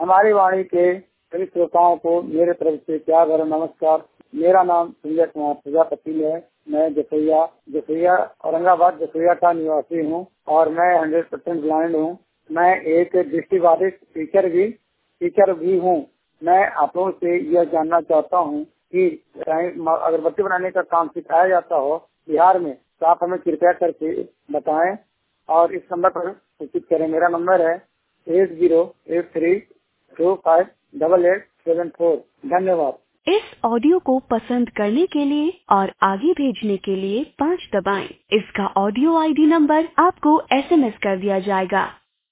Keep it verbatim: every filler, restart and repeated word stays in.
हमारी वाणी के सभी श्रोताओं को मेरे तरफ से प्यार भरा नमस्कार। मेरा नाम संजय कुमार प्रजापति है। मैं जसोइया जसोइया औरंगाबाद जसोइया का निवासी हूँ और मैं हंड्रेड परसेंट ब्लाइंड हूँ। मैं एक दृष्टिबाधित टीचर भी टीचर भी हूँ। मैं आप लोगों से यह जानना चाहता हूँ कि अगरबत्ती बनाने का काम सिखाया जाता हो बिहार में, तो आप हमें कृपया करके बताएं और इस नंबर पर सूचित करें। मेरा नंबर है eight zero eight three two five double eight seven four. धन्यवाद। इस ऑडियो को पसंद करने के लिए और आगे भेजने के लिए पाँच दबाएं। इसका ऑडियो आईडी नंबर आपको एसएमएस कर दिया जाएगा।